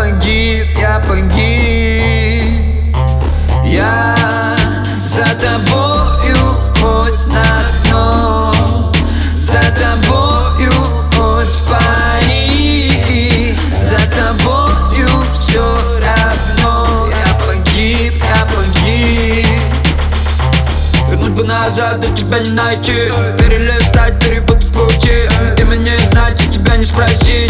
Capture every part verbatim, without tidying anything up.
погиб, я погиб. Я за тобою хоть на дно, за тобою хоть в пари, за тобою все равно. Я погиб, я погиб. Вернуть бы назад, но тебя не найти, перелистать, перепутать пути. Ты меня не знать, и тебя не спросить.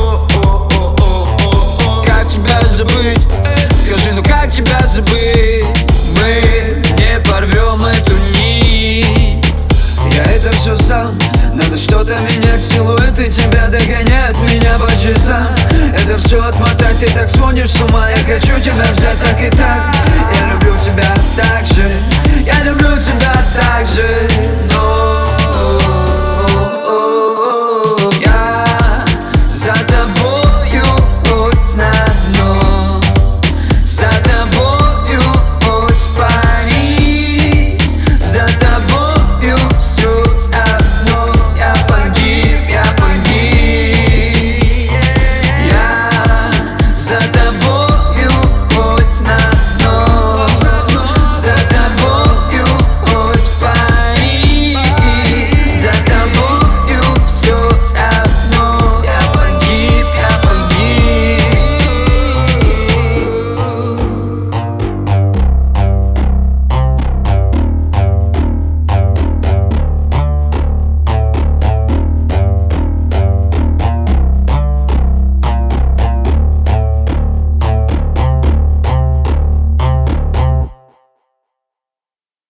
Как тебя забыть? Скажи, ну как тебя забыть? Мы не порвем эту нить. Я это все сам, надо что-то менять. Силуэты тебя догоняют меня по часам. Это все отмотать, ты так сводишь с ума. Я хочу тебя взять так и так. Я люблю тебя так же, я люблю тебя так же.